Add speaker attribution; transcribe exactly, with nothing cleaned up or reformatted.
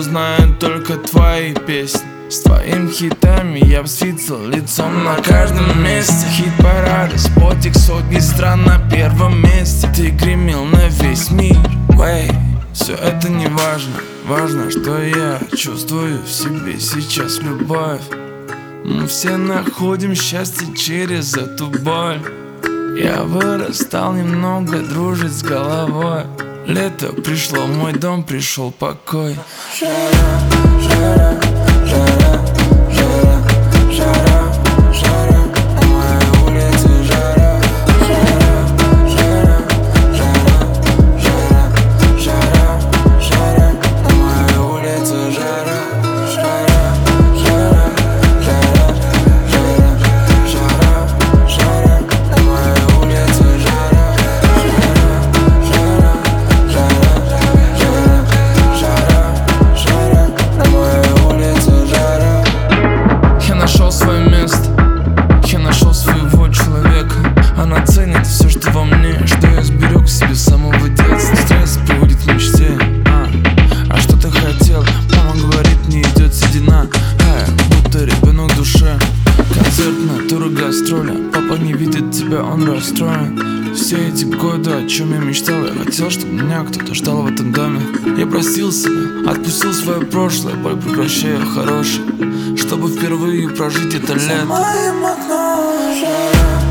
Speaker 1: кто знает только твои песни. С твоими хитами я б светил лицом на каждом месте. Хит-парады, спотик, сотни стран на первом месте. Ты гремел на весь мир, wey. Все это не важно, важно, что я чувствую в себе сейчас любовь. Мы все находим счастье через эту боль. Я вырастал немного, дружить с головой. Лето пришло, в мой дом пришел покой. Жара, жара, жара, жара, жара, жара, на моей улице жара. Жара, жара, жара, жара, жара, жара, на моей улице жара. Жара, жара, жара, жара, жара, жара, на моей улице жара. Нашел свое место, я нашел своего человека. Она ценит все, что во мне, что я сберег себе с самого детства. Стресс приводит к мечте. А, а что ты хотел? Мама говорит, не идет седина. А, будто ребенок в душе. Концерт, тур, гастроли. Папа не видит тебя, он расстроен. Все эти годы, о чем я мечтал, я хотел, чтобы меня кто-то ждал в этом доме. Я простил себя, отпустил свое прошлое, боль прекращаю хорошее, чтобы впервые прожить это лето. За моим окном жара.